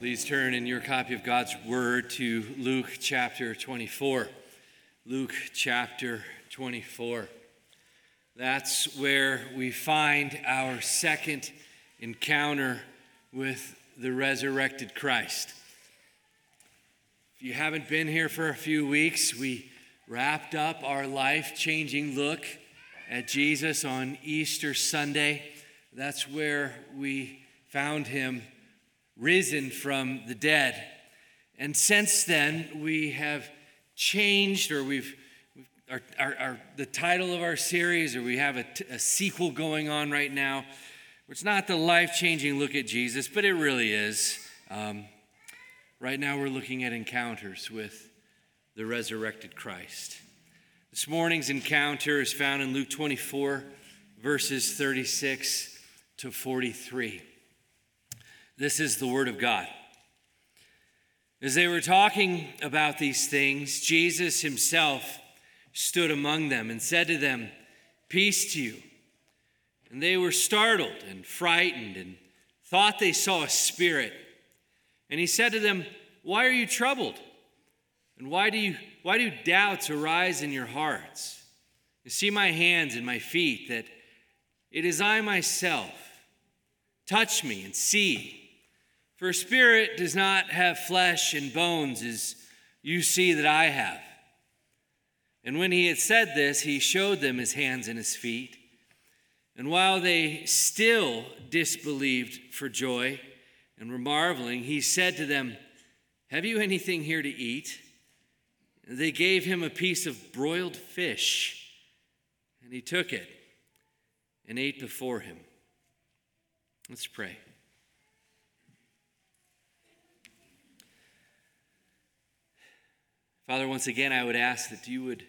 Please turn in your copy of God's Word to Luke chapter 24. Luke chapter 24. That's where we find our second encounter with the resurrected Christ. If you haven't been here for a few weeks, we wrapped up our life-changing look at Jesus on Easter Sunday. That's where we found him risen from the dead. And since then, we have changed, or the title of our series, or we have a sequel going on right now. It's not the life-changing look at Jesus, but it really is. Right now, we're looking at encounters with the resurrected Christ. This morning's encounter is found in Luke 24, verses 36 to 43. This is the word of God. As they were talking about these things, Jesus himself stood among them and said to them, "Peace to you." And they were startled and frightened and thought they saw a spirit. And he said to them, "Why are you troubled? And why do doubts arise in your hearts? You see my hands and my feet, that it is I myself. Touch me and see. For a spirit does not have flesh and bones as you see that I have." And when he had said this, he showed them his hands and his feet. And while they still disbelieved for joy and were marveling, he said to them, "Have you anything here to eat?" And they gave him a piece of broiled fish, and he took it and ate before him. Let's pray. Father, once again, I would ask that you would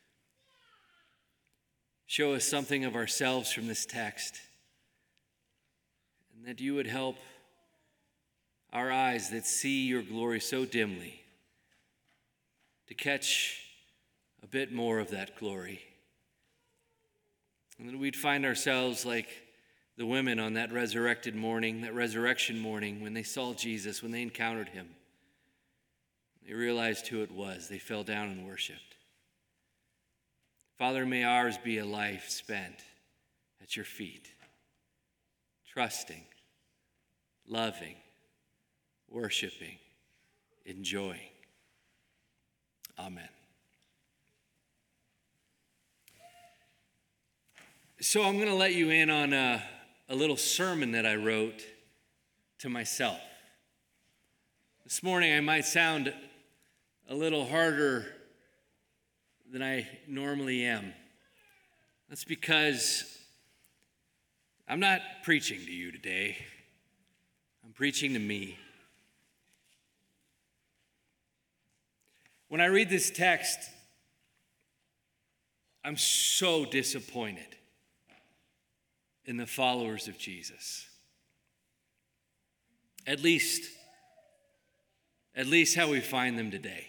show us something of ourselves from this text, and that you would help our eyes that see your glory so dimly to catch a bit more of that glory. And that we'd find ourselves like the women on that resurrection morning, when they saw Jesus, when they encountered him. They realized who it was. They fell down and worshiped. Father, may ours be a life spent at your feet, trusting, loving, worshiping, enjoying. Amen. So I'm going to let you in on a little sermon that I wrote to myself. This morning I might sound a little harder than I normally am. That's because I'm not preaching to you today. I'm preaching to me. When I read this text, I'm so disappointed in the followers of Jesus. At least how we find them today.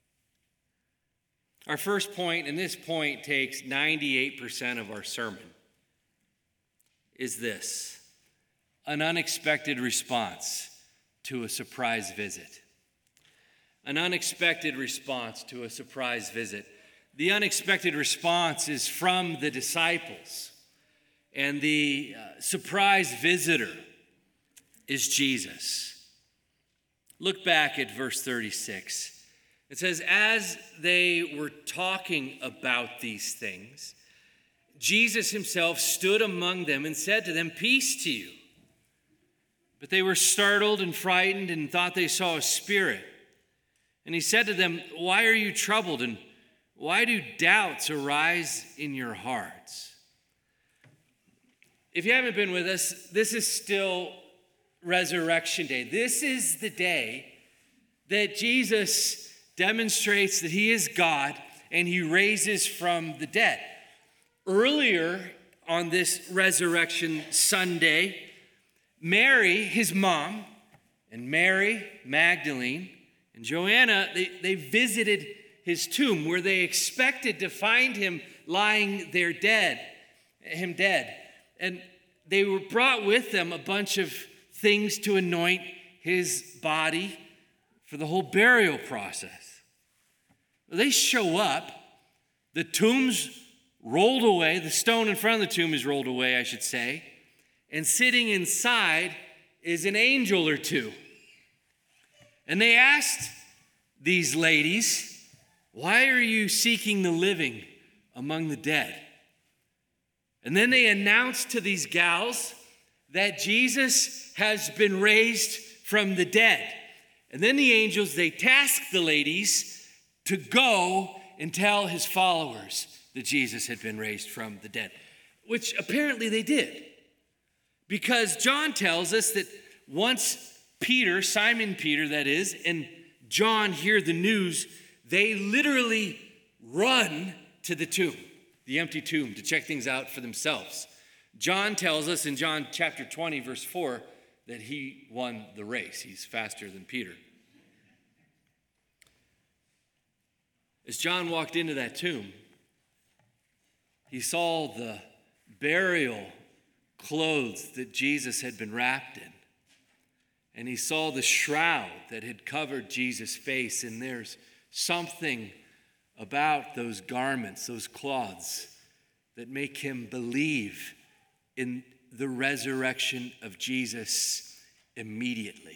Our first point, and this point takes 98% of our sermon, is this: an unexpected response to a surprise visit. An unexpected response to a surprise visit. The unexpected response is from the disciples, and the surprise visitor is Jesus. Look back at verse 36. It says, as they were talking about these things, Jesus himself stood among them and said to them, "Peace to you." But they were startled and frightened and thought they saw a spirit. And he said to them, "Why are you troubled, and why do doubts arise in your hearts?" If you haven't been with us, this is still Resurrection Day. This is the day that Jesus demonstrates that he is God and he raises from the dead. Earlier on this Resurrection Sunday, Mary, his mom, and Mary Magdalene and Joanna, they visited his tomb where they expected to find him lying there dead. And they were brought with them a bunch of things to anoint his body for the whole burial process. They show up, the tomb's rolled away, the stone in front of the tomb is rolled away, I should say, and sitting inside is an angel or two. And they asked these ladies, "Why are you seeking the living among the dead?" And then they announced to these gals that Jesus has been raised from the dead. And then the angels, they tasked the ladies to go and tell his followers that Jesus had been raised from the dead, which apparently they did. Because John tells us that once Peter, Simon Peter that is, and John hear the news, they literally run to the tomb, the empty tomb, to check things out for themselves. John tells us in John chapter 20, verse 4, that he won the race. He's faster than Peter. As John walked into that tomb, he saw the burial clothes that Jesus had been wrapped in. And he saw the shroud that had covered Jesus' face. And there's something about those garments, those cloths, that make him believe in the resurrection of Jesus immediately.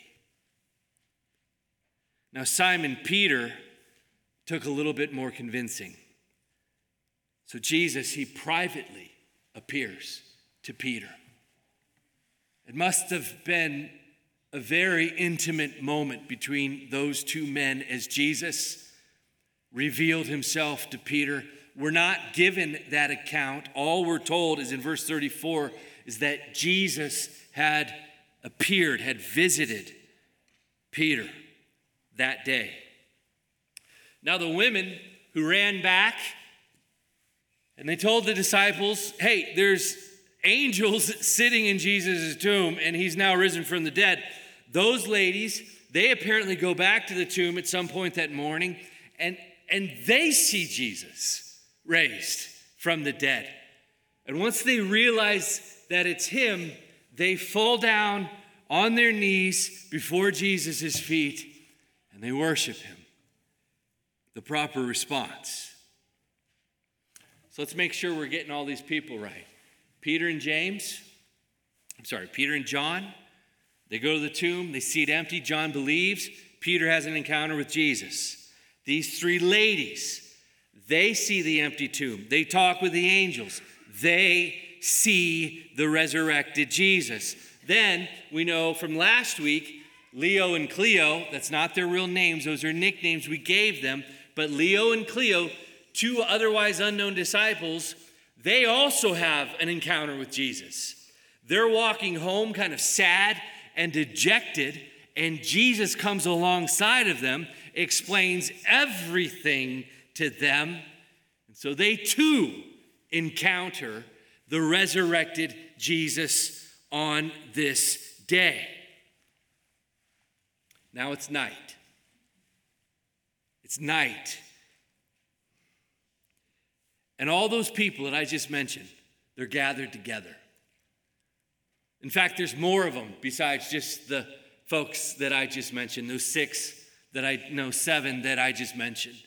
Now, Simon Peter took a little bit more convincing. So Jesus, he privately appears to Peter. It must have been a very intimate moment between those two men as Jesus revealed himself to Peter. We're not given that account. All we're told is in verse 34 is that Jesus had appeared, had visited Peter that day. Now the women who ran back and they told the disciples, "Hey, there's angels sitting in Jesus' tomb and he's now risen from the dead." Those ladies, they apparently go back to the tomb at some point that morning and they see Jesus raised from the dead. And once they realize that it's him, they fall down on their knees before Jesus' feet and they worship him. The proper response. So let's make sure we're getting all these people right. Peter and John, they go to the tomb, they see it empty. John believes. Peter has an encounter with Jesus. These three ladies, they see the empty tomb. They talk with the angels. They see the resurrected Jesus. Then we know from last week, Leo and Cleo, that's not their real names, those are nicknames we gave them, but Leo and Cleo, two otherwise unknown disciples, they also have an encounter with Jesus. They're walking home kind of sad and dejected, and Jesus comes alongside of them, explains everything to them. And so they too encounter the resurrected Jesus on this day. Now it's night. It's night. And all those people that I just mentioned, they're gathered together. In fact, there's more of them besides just the folks that I just mentioned, those seven that I just mentioned.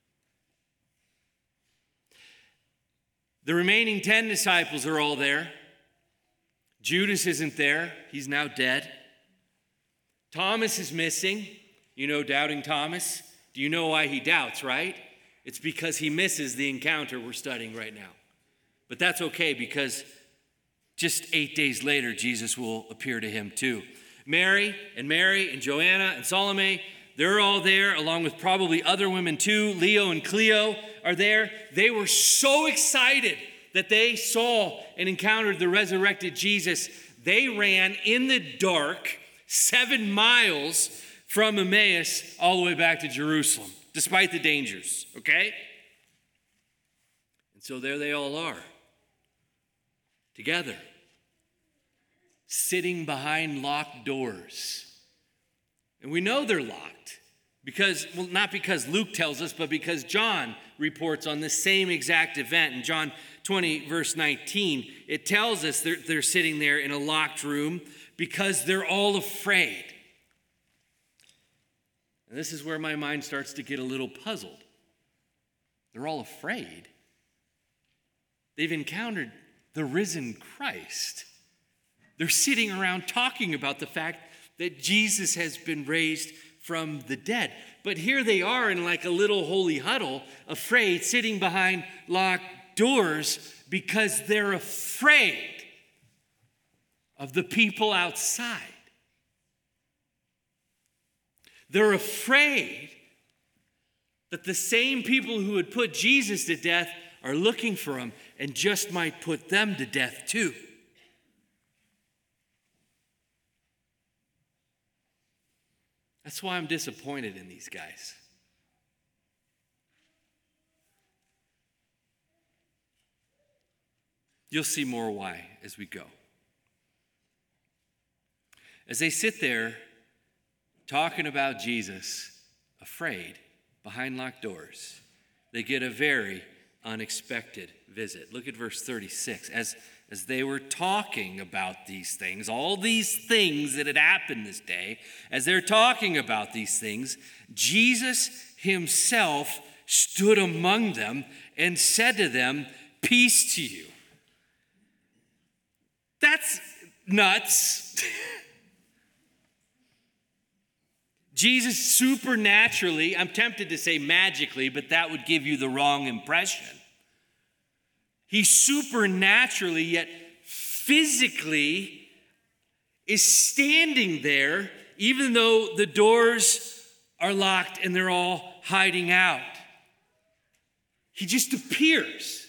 The remaining 10 disciples are all there. Judas isn't there. He's now dead. Thomas is missing. You know, doubting Thomas. Do you know why he doubts, right? It's because he misses the encounter we're studying right now. But that's okay because just 8 days later, Jesus will appear to him too. Mary and Joanna and Salome, they're all there along with probably other women too. Leo and Cleo are there. They were so excited that they saw and encountered the resurrected Jesus. They ran in the dark 7 miles from Emmaus all the way back to Jerusalem, despite the dangers, okay? And so there they all are, together, sitting behind locked doors. And we know they're locked because, well, not because Luke tells us, but because John reports on the same exact event. In John 20, verse 19, it tells us they're sitting there in a locked room because they're all afraid. And this is where my mind starts to get a little puzzled. They're all afraid. They've encountered the risen Christ. They're sitting around talking about the fact that Jesus has been raised from the dead. But here they are in like a little holy huddle, afraid, sitting behind locked doors because they're afraid of the people outside. They're afraid that the same people who would put Jesus to death are looking for him and just might put them to death too. That's why I'm disappointed in these guys. You'll see more why as we go. As they sit there talking about Jesus, afraid, behind locked doors, they get a very unexpected visit. Look at verse 36. As they were talking about these things, all these things that had happened this day, as they're talking about these things, Jesus himself stood among them and said to them, "Peace to you." That's nuts. Jesus supernaturally, I'm tempted to say magically, but that would give you the wrong impression. He supernaturally, yet physically, is standing there, even though the doors are locked and they're all hiding out. He just appears.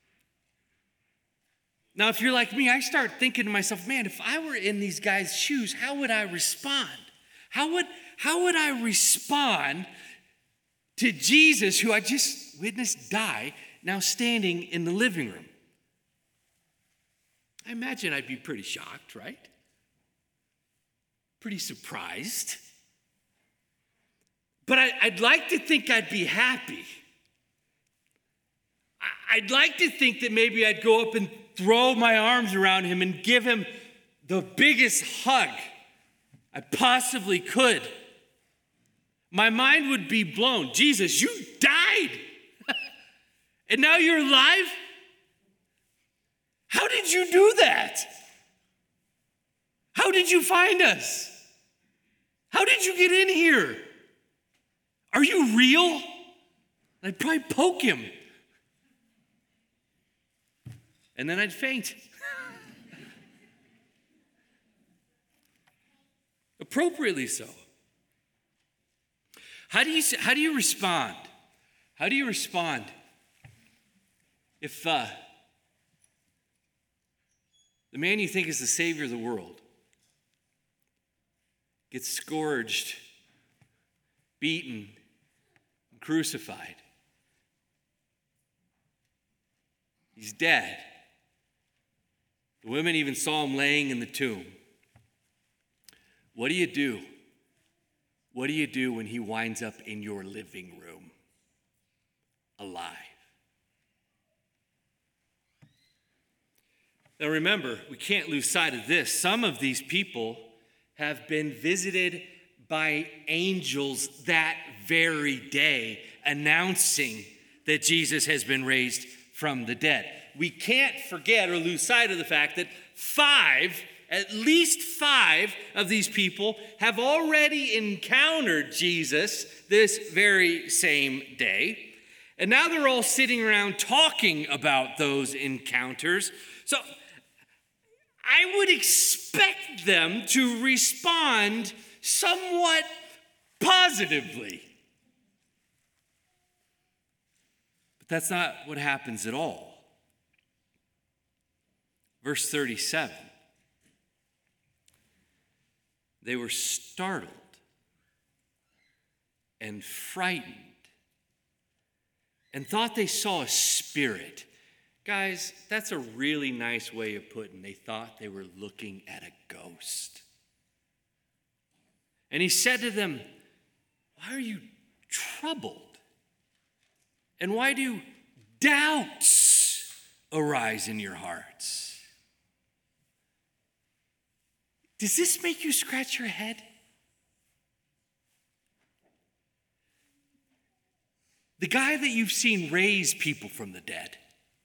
Now, if you're like me, I start thinking to myself, man, if I were in these guys' shoes, how would I respond? How would I respond to Jesus, who I just witnessed die, now standing in the living room? I imagine I'd be pretty shocked, right? Pretty surprised. But I'd like to think I'd be happy. I'd like to think that maybe I'd go up and throw my arms around him and give him the biggest hug I possibly could. My mind would be blown. Jesus, you died. And now you're alive? How did you do that? How did you find us? How did you get in here? Are you real? I'd probably poke him. And then I'd faint. Appropriately so. How do you respond? How do you respond if the man you think is the Savior of the world gets scourged, beaten, and crucified? He's dead. The women even saw him laying in the tomb. What do you do? What do you do when he winds up in your living room, alive? Now remember, we can't lose sight of this. Some of these people have been visited by angels that very day, announcing that Jesus has been raised from the dead. We can't forget or lose sight of the fact that at least five of these people have already encountered Jesus this very same day. And now they're all sitting around talking about those encounters. So I would expect them to respond somewhat positively. But that's not what happens at all. Verse 37. They were startled and frightened and thought they saw a spirit. Guys, that's a really nice way of putting they thought they were looking at a ghost. And he said to them, "Why are you troubled? And why do doubts arise in your hearts?" Does this make you scratch your head? The guy that you've seen raise people from the dead.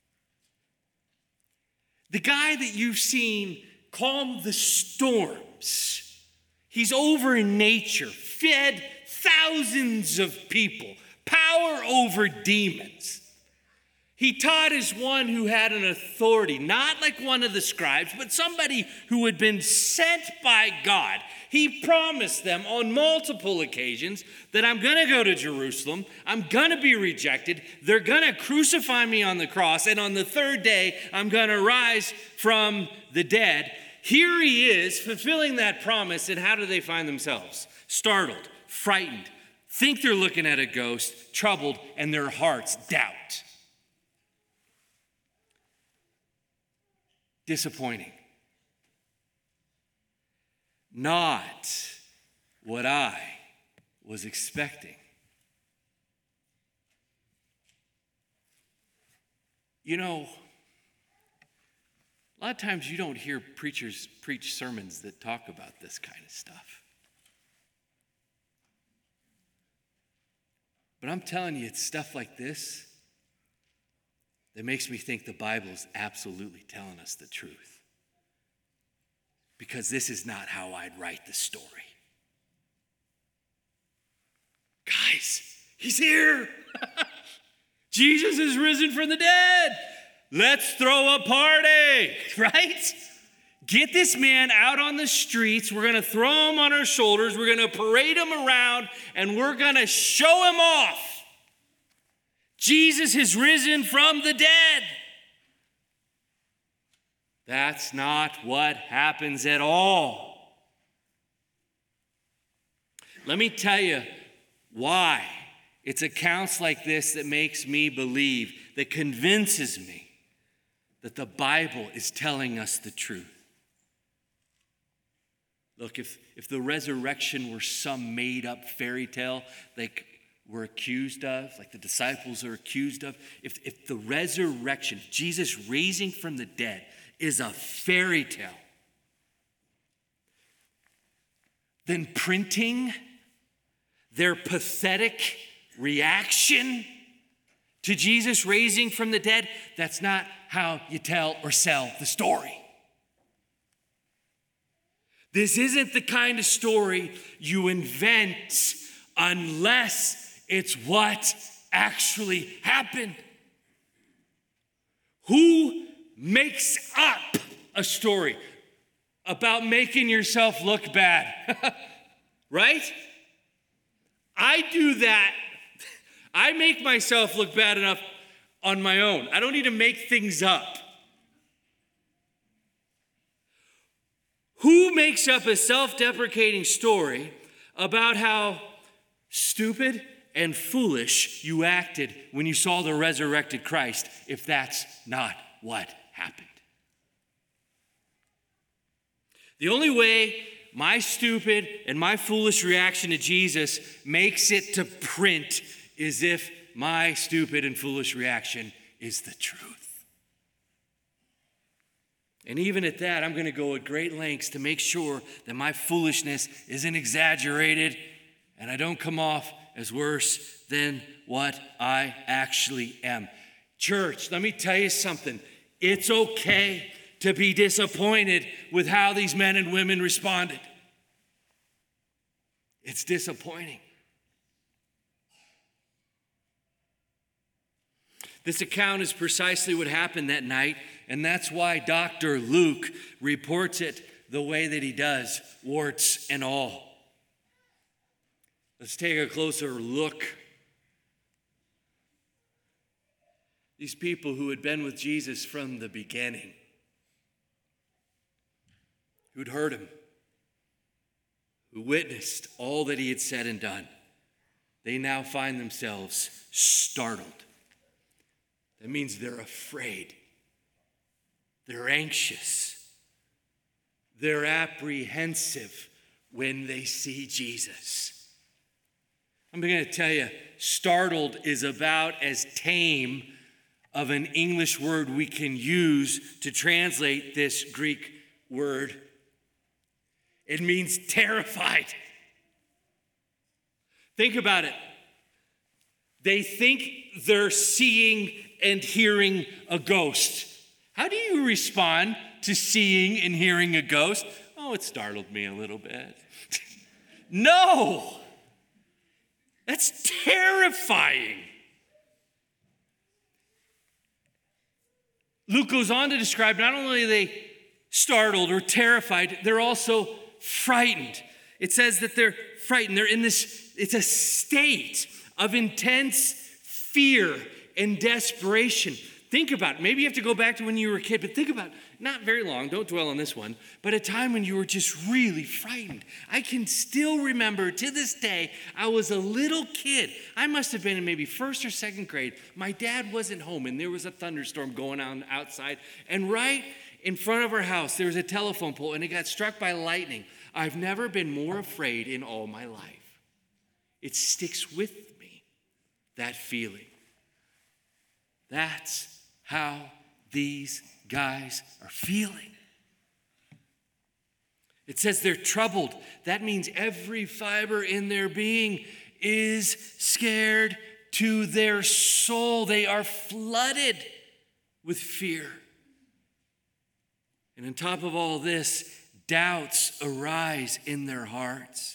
The guy that you've seen calm the storms. He's over in nature, fed thousands of people, power over demons. He taught as one who had an authority, not like one of the scribes, but somebody who had been sent by God. He promised them on multiple occasions that I'm going to go to Jerusalem, I'm going to be rejected, they're going to crucify me on the cross, and on the third day, I'm going to rise from the dead. Here he is fulfilling that promise, and how do they find themselves? Startled, frightened, think they're looking at a ghost, troubled, and their hearts doubt. Disappointing. Not what I was expecting. You know, a lot of times you don't hear preachers preach sermons that talk about this kind of stuff. But I'm telling you, it's stuff like this that makes me think the Bible is absolutely telling us the truth. Because this is not how I'd write the story. Guys, he's here. Jesus is risen from the dead. Let's throw a party, right? Get this man out on the streets. We're going to throw him on our shoulders. We're going to parade him around, and we're going to show him off. Jesus has risen from the dead. That's not what happens at all. Let me tell you why. It's accounts like this that makes me believe, that convinces me that the Bible is telling us the truth. Look, if the resurrection were some made-up fairy tale like we're accused of, like the disciples are accused of, if the resurrection, Jesus raising from the dead, is a fairy tale, then printing their pathetic reaction to Jesus raising from the dead, that's not how you tell or sell the story. This isn't the kind of story you invent unless it's what actually happened. Who makes up a story about making yourself look bad? Right? I do that. I make myself look bad enough on my own. I don't need to make things up. Who makes up a self-deprecating story about how stupid and foolish you acted when you saw the resurrected Christ, if that's not what happened? The only way my stupid and my foolish reaction to Jesus makes it to print is if my stupid and foolish reaction is the truth. And even at that, I'm going to go at great lengths to make sure that my foolishness isn't exaggerated and I don't come off as worse than what I actually am. Church, let me tell you something. It's okay to be disappointed with how these men and women responded. It's disappointing. This account is precisely what happened that night, and that's why Dr. Luke reports it the way that he does, warts and all. Let's take a closer look. These people who had been with Jesus from the beginning, who'd heard him, who witnessed all that he had said and done, they now find themselves startled. That means they're afraid. They're anxious. They're apprehensive when they see Jesus. I'm going to tell you, startled is about as tame of an English word we can use to translate this Greek word. It means terrified. Think about it. They think they're seeing and hearing a ghost. How do you respond to seeing and hearing a ghost? Oh, it startled me a little bit. No! That's terrifying. Luke goes on to describe not only are they startled or terrified, they're also frightened. It says that they're frightened. They're in this, it's a state of intense fear and desperation. Think about it. Maybe you have to go back to when you were a kid, but think about it. Not very long, don't dwell on this one, but a time when you were just really frightened. I can still remember to this day, I was a little kid. I must have been in maybe first or second grade. My dad wasn't home and there was a thunderstorm going on outside. And right in front of our house, there was a telephone pole and it got struck by lightning. I've never been more afraid in all my life. It sticks with me, that feeling. That's how these guys are feeling. It says they're troubled. That means every fiber in their being is scared to their soul. They are flooded with fear. And on top of all this, doubts arise in their hearts.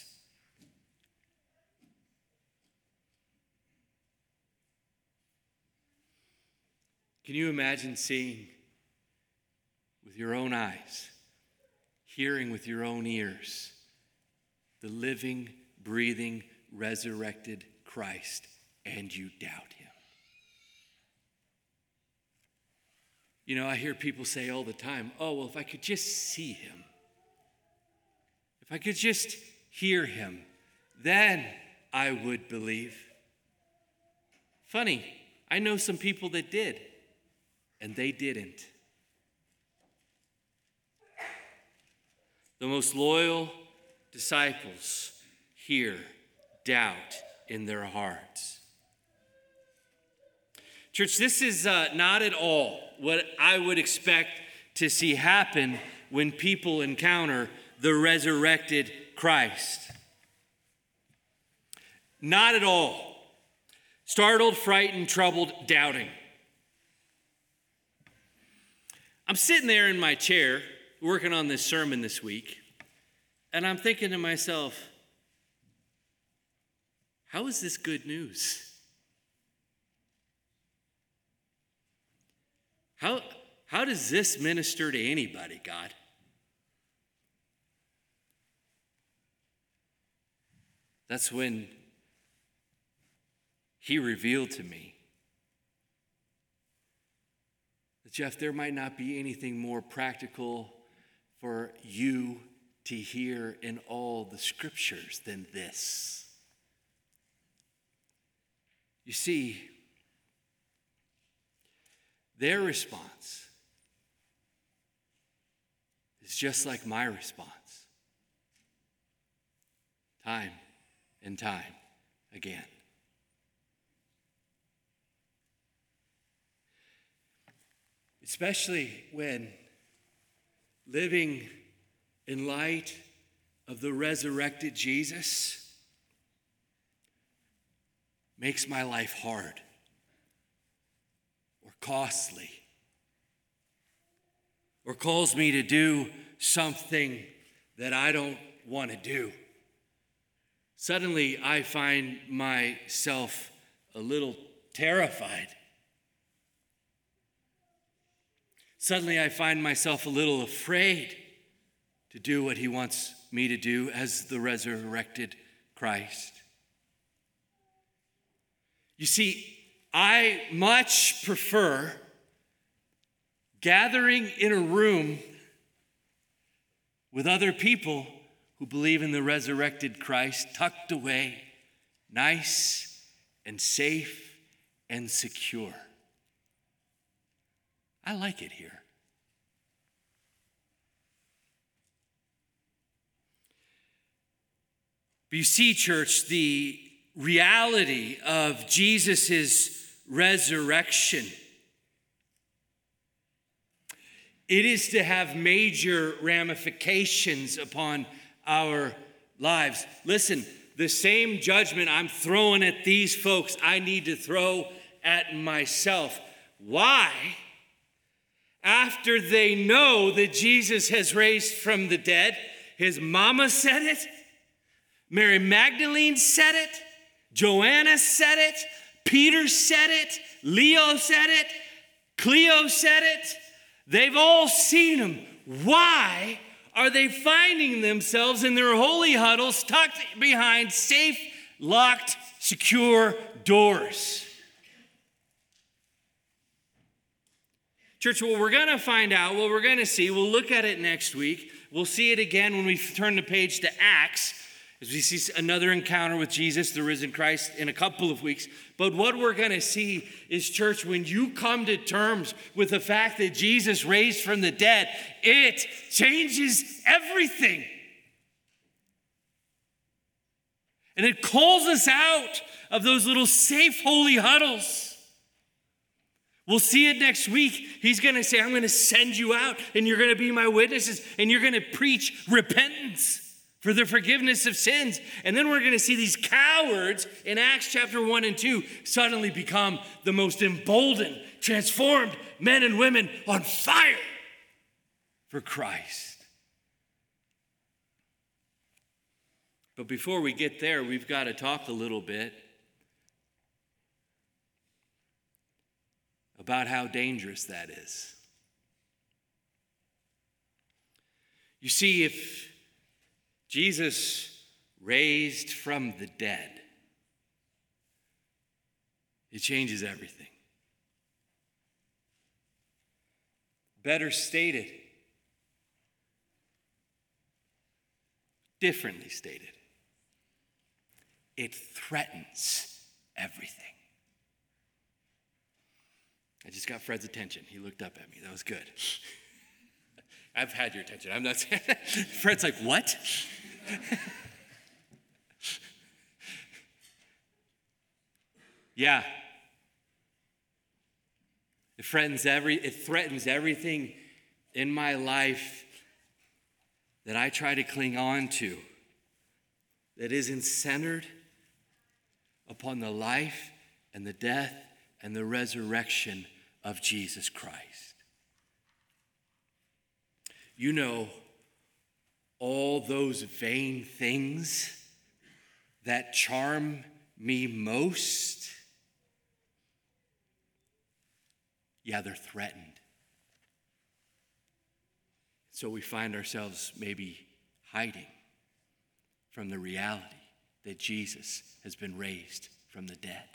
Can you imagine seeing with your own eyes, hearing with your own ears, the living, breathing, resurrected Christ, and you doubt him? You know, I hear people say all the time, oh, well, if I could just see him, if I could just hear him, then I would believe. Funny, I know some people that did. And they didn't. The most loyal disciples hear doubt in their hearts. Church, this is not at all what I would expect to see happen when people encounter the resurrected Christ. Not at all. Startled, frightened, troubled, doubting. I'm sitting there in my chair working on this sermon this week, and I'm thinking to myself, how is this good news? How does this minister to anybody, God? That's when he revealed to me that, Jeff, there might not be anything more practical for you to hear in all the scriptures than this. You see, their response is just like my response, time and time again. Especially when living in light of the resurrected Jesus makes my life hard or costly or calls me to do something that I don't want to do. Suddenly, I find myself a little terrified. Suddenly, I find myself a little afraid to do what he wants me to do as the resurrected Christ. You see, I much prefer gathering in a room with other people who believe in the resurrected Christ, tucked away, nice and safe and secure. I like it here. But you see, church, the reality of Jesus' resurrection, it is to have major ramifications upon our lives. Listen, the same judgment I'm throwing at these folks, I need to throw at myself. Why? After they know that Jesus has raised from the dead, his mama said it, Mary Magdalene said it, Joanna said it, Peter said it, Leo said it, Cleo said it. They've all seen him. Why are they finding themselves in their holy huddles tucked behind safe, locked, secure doors? Church, what we're going to find out, what we're going to see, we'll look at it next week. We'll see it again when we turn the page to Acts, as we see another encounter with Jesus, the risen Christ, in a couple of weeks. But what we're going to see is, church, when you come to terms with the fact that Jesus raised from the dead, it changes everything. And it calls us out of those little safe, holy huddles. We'll see it next week. He's going to say, I'm going to send you out, and you're going to be my witnesses, and you're going to preach repentance for the forgiveness of sins. And then we're going to see these cowards in Acts chapter 1 and 2 suddenly become the most emboldened, transformed men and women on fire for Christ. But before we get there, we've got to talk a little bit about how dangerous that is. You see, if Jesus raised from the dead, it changes everything. Better stated, differently stated, it threatens everything. I just got Fred's attention. He looked up at me. That was good. I've had your attention. I'm not saying that. Fred's like, what? Yeah. It threatens everything in my life that I try to cling on to that isn't centered upon the life and the death and the resurrection of Jesus Christ. You know, all those vain things that charm me most, yeah, they're threatened. So we find ourselves maybe hiding from the reality that Jesus has been raised from the dead.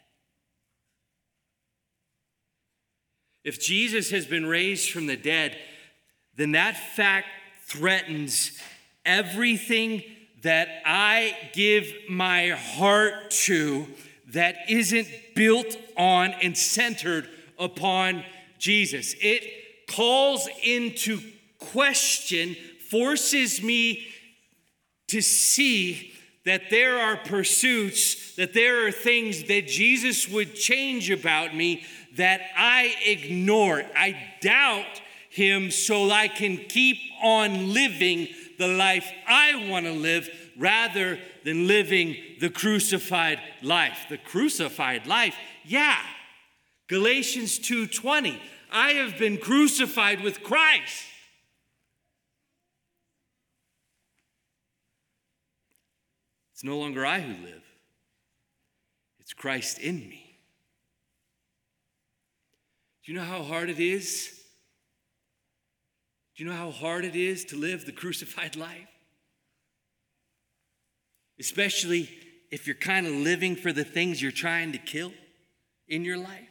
If Jesus has been raised from the dead, then that fact threatens everything that I give my heart to that isn't built on and centered upon Jesus. It calls into question, forces me to see that there are pursuits, that there are things that Jesus would change about me that I ignore. I doubt him so I can keep on living the life I want to live rather than living the crucified life. The crucified life, yeah. Galatians 2:20, I have been crucified with Christ. It's no longer I who live. It's Christ in me. Do you know how hard it is? Do you know how hard it is to live the crucified life? Especially if you're kind of living for the things you're trying to kill in your life.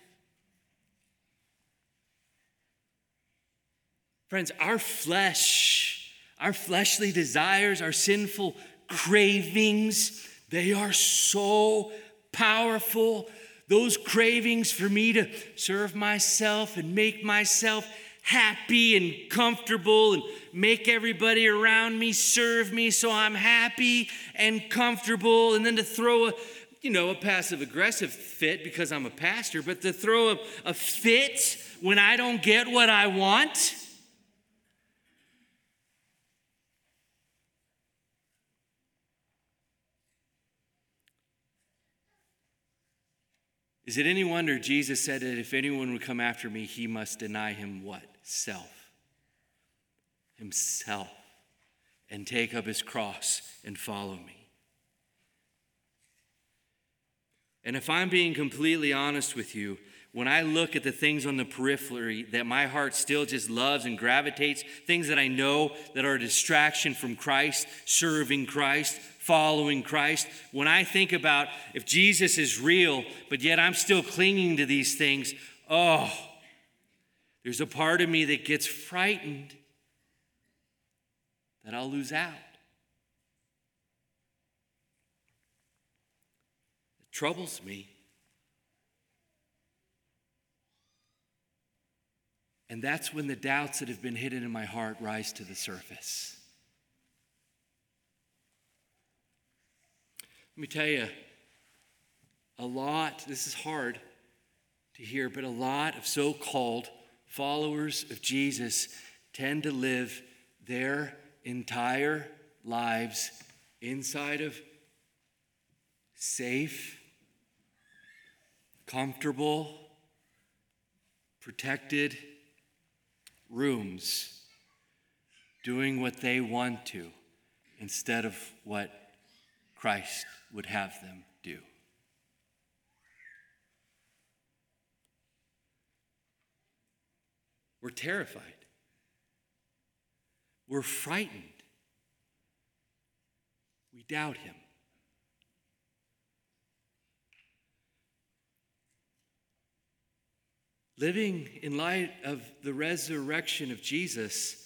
Friends, our flesh, our fleshly desires, our sinful cravings, they are so powerful. Those cravings for me to serve myself and make myself happy and comfortable and make everybody around me serve me so I'm happy and comfortable, and then to throw a passive-aggressive fit because I'm a pastor, but to throw a fit when I don't get what I want. Is it any wonder Jesus said that if anyone would come after me, he must deny him what? Self. Himself. And take up his cross and follow me. And if I'm being completely honest with you, when I look at the things on the periphery that my heart still just loves and gravitates, things that I know that are a distraction from Christ, serving Christ, following Christ, when I think about if Jesus is real, but yet I'm still clinging to these things, there's a part of me that gets frightened that I'll lose out. It troubles me. And that's when the doubts that have been hidden in my heart rise to the surface. Let me tell you, this is hard to hear, but a lot of so-called followers of Jesus tend to live their entire lives inside of safe, comfortable, protected rooms, doing what they want to instead of what Christ would have them do. We're terrified. We're frightened. We doubt him. Living in light of the resurrection of Jesus,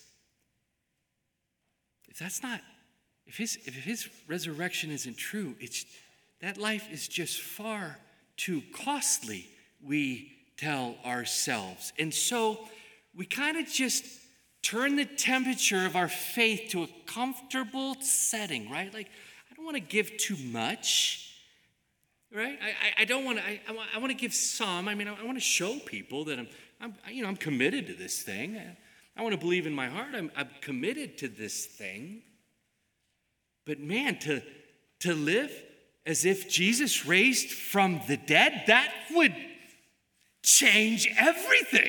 if his resurrection isn't true, that life is just far too costly, we tell ourselves. And so we kind of just turn the temperature of our faith to a comfortable setting, right? Like, I don't want to give too much. Right? I don't want to. I want to give some. I want to show people that I'm committed to this thing. I want to believe in my heart I'm committed to this thing. But man, to live as if Jesus raised from the dead, that would change everything.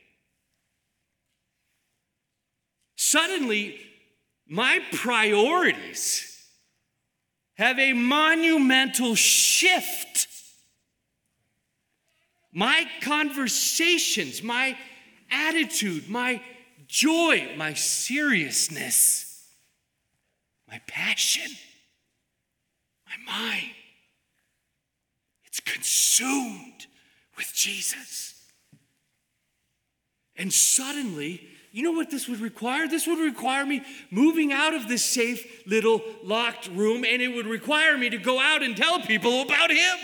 Suddenly, my priorities have a monumental shift. My conversations, my attitude, my joy, my seriousness, my passion, my mind, it's consumed with Jesus. And suddenly, you know what this would require? This would require me moving out of this safe little locked room, and it would require me to go out and tell people about him.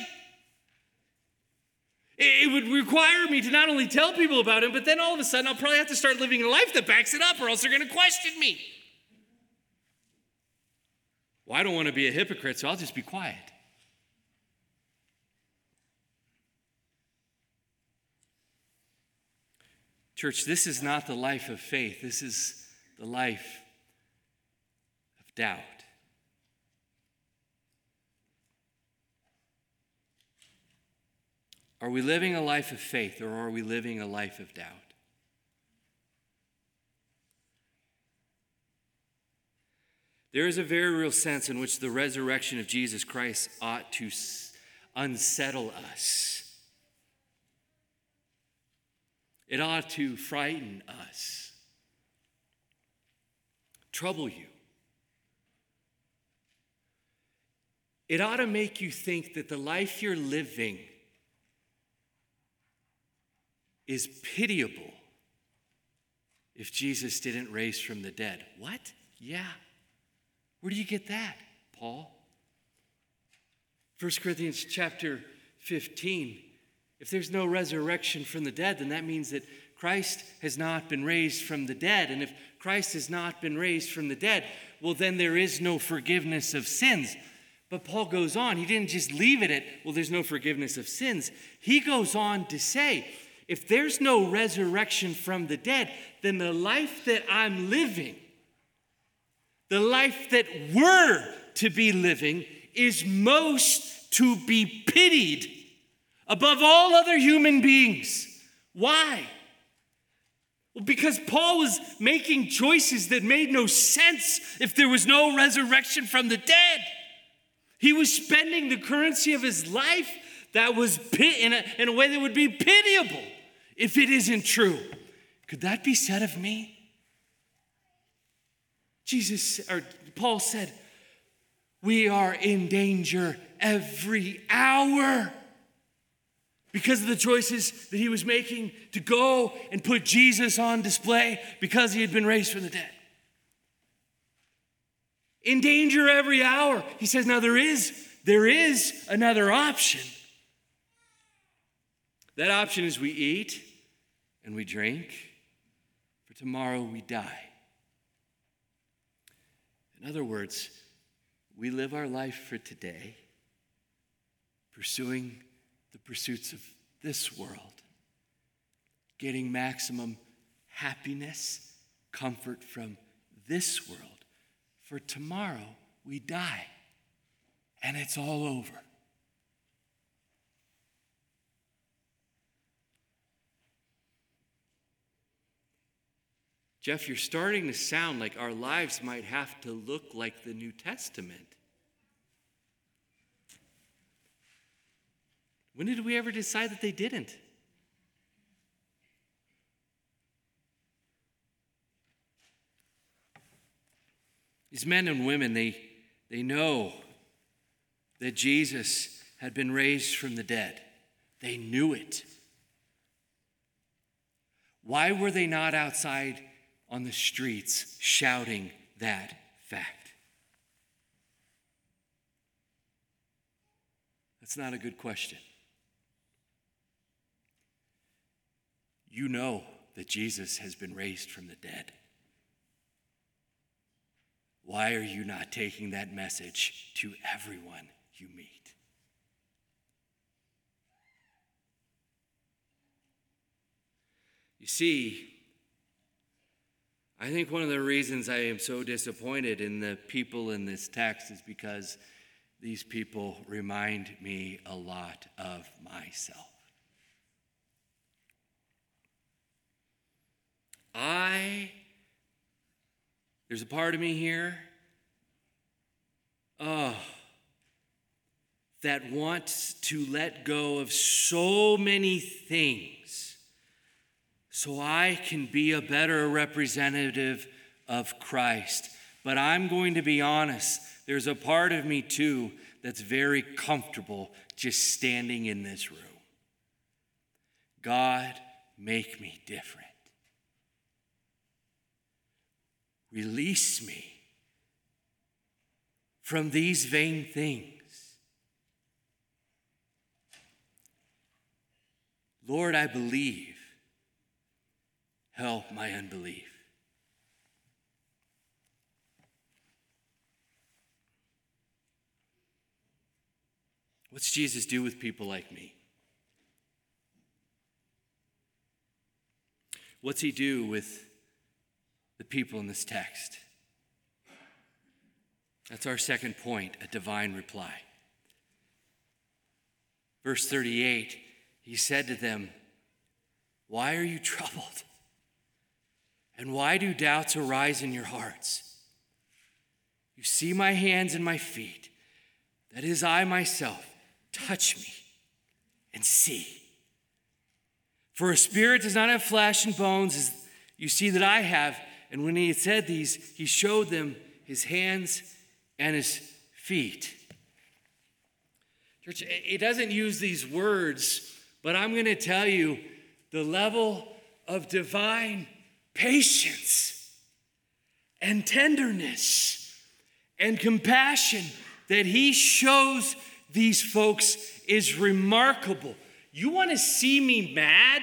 It would require me to not only tell people about him, but then all of a sudden I'll probably have to start living a life that backs it up, or else they're going to question me. Well, I don't want to be a hypocrite, so I'll just be quiet. Church, this is not the life of faith. This is the life of doubt. Are we living a life of faith, or are we living a life of doubt? There is a very real sense in which the resurrection of Jesus Christ ought to unsettle us. It ought to frighten us, trouble you. It ought to make you think that the life you're living is pitiable if Jesus didn't raise from the dead. What? Yeah. Where do you get that, Paul? 1 Corinthians chapter 15. If there's no resurrection from the dead, then that means that Christ has not been raised from the dead. And if Christ has not been raised from the dead, well, then there is no forgiveness of sins. But Paul goes on. He didn't just leave it at, well, there's no forgiveness of sins. He goes on to say, if there's no resurrection from the dead, then the life that I'm living, the life that we're to be living, is most to be pitied above all other human beings. Why? Well, because Paul was making choices that made no sense if there was no resurrection from the dead. He was spending the currency of his life that was in a way that would be pitiable if it isn't true. Could that be said of me? Paul said, we are in danger every hour because of the choices that he was making to go and put Jesus on display because he had been raised from the dead. In danger every hour. He says, now there is another option. That option is we eat and we drink, for tomorrow we die. In other words, we live our life for today, pursuing the pursuits of this world, getting maximum happiness, comfort from this world. For tomorrow we die, and it's all over. Jeff, you're starting to sound like our lives might have to look like the New Testament. When did we ever decide that they didn't? These men and women, they know that Jesus had been raised from the dead. They knew it. Why were they not outside on the streets shouting that fact? That's not a good question. You know that Jesus has been raised from the dead. Why are you not taking that message to everyone you meet? You see, I think one of the reasons I am so disappointed in the people in this text is because these people remind me a lot of myself. There's a part of me here, that wants to let go of so many things so I can be a better representative of Christ. But I'm going to be honest, there's a part of me too that's very comfortable just standing in this room. God, make me different. Release me from these vain things. Lord, I believe. Help my unbelief. What's Jesus do with people like me? What's he do with the people in this text? That's our second point, a divine reply. Verse 38, he said to them, "Why are you troubled? And why do doubts arise in your hearts? You see my hands and my feet, that is I myself. Touch me and see. For a spirit does not have flesh and bones, as you see that I have." And when he had said these, he showed them his hands and his feet. Church, it doesn't use these words, but I'm going to tell you the level of divine patience and tenderness and compassion that he shows these folks is remarkable. You want to see me mad?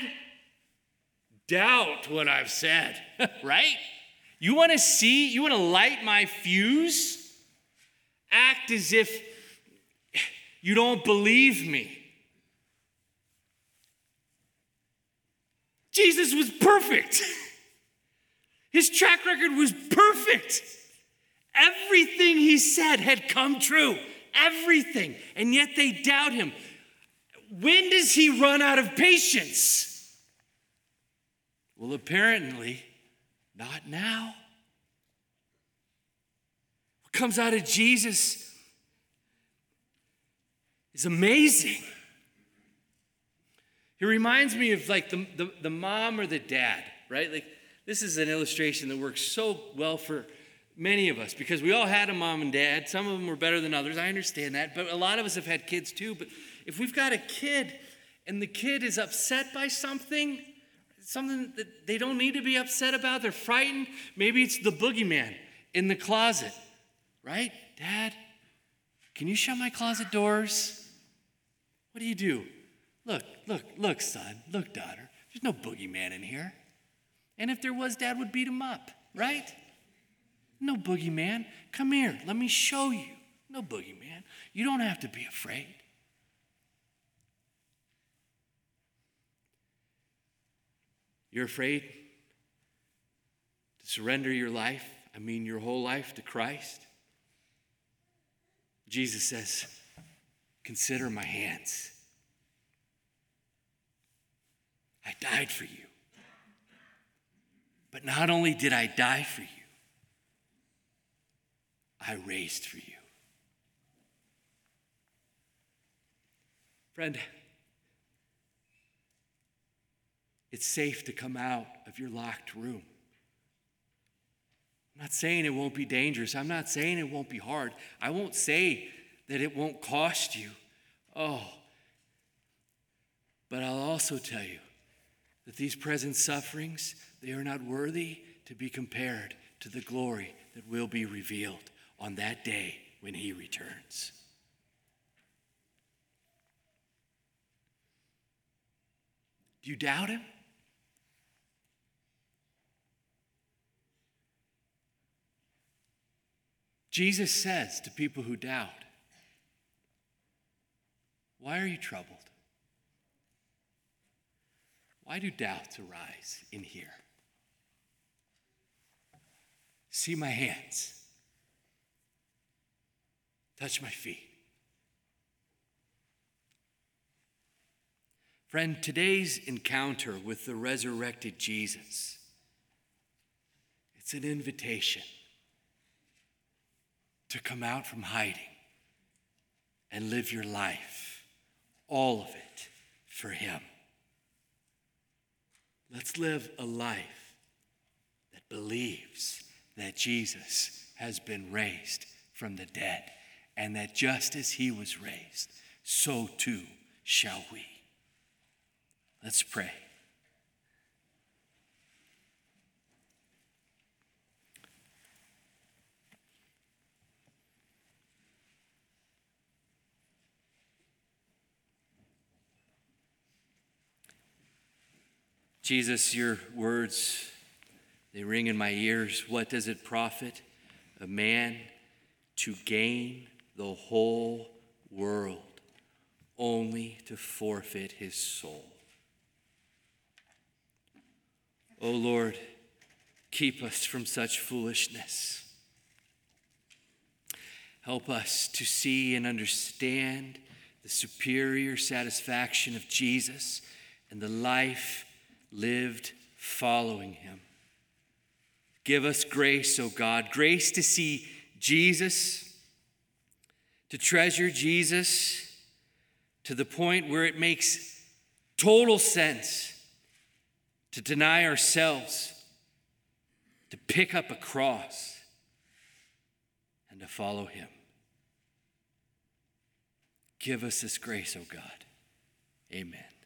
Doubt what I've said, right? You want to light my fuse? Act as if you don't believe me. Jesus was perfect. His track record was perfect. Everything he said had come true. Everything. And yet they doubt him. when does he run out of patience? Well, apparently, not now. What comes out of Jesus is amazing. He reminds me of like the mom or the dad, right? Like this is an illustration that works so well for many of us because we all had a mom and dad. Some of them were better than others. I understand that. But a lot of us have had kids too. But if we've got a kid and the kid is upset by something that they don't need to be upset about, they're frightened, maybe it's the boogeyman in the closet, right? Dad, can you shut my closet doors? What do? Look, son, look, daughter. There's no boogeyman in here. And if there was, Dad would beat him up, right? No boogeyman. Come here, let me show you. No boogeyman. You don't have to be afraid. You're afraid to surrender your life, your whole life to Christ? Jesus says, consider my hands. I died for you. But not only did I die for you, I raised for you. Friend, it's safe to come out of your locked room. I'm not saying it won't be dangerous. I'm not saying it won't be hard. I won't say that it won't cost you. Oh, but I'll also tell you that these present sufferings, they are not worthy to be compared to the glory that will be revealed on that day when he returns. Do you doubt him? Jesus says to people who doubt, why are you troubled? Why do doubts arise in here? See my hands. Touch my feet. Friend, today's encounter with the resurrected Jesus, it's an invitation to come out from hiding and live your life, all of it, for him. Let's live a life that believes that Jesus has been raised from the dead, and that just as he was raised, so too shall we. Let's pray. Jesus, your words, they ring in my ears. What does it profit a man to gain the whole world only to forfeit his soul? Oh Lord, keep us from such foolishness. Help us to see and understand the superior satisfaction of Jesus and the life lived following him. Give us grace, O God, grace to see Jesus, to treasure Jesus to the point where it makes total sense to deny ourselves, to pick up a cross, and to follow him. Give us this grace, O God. Amen.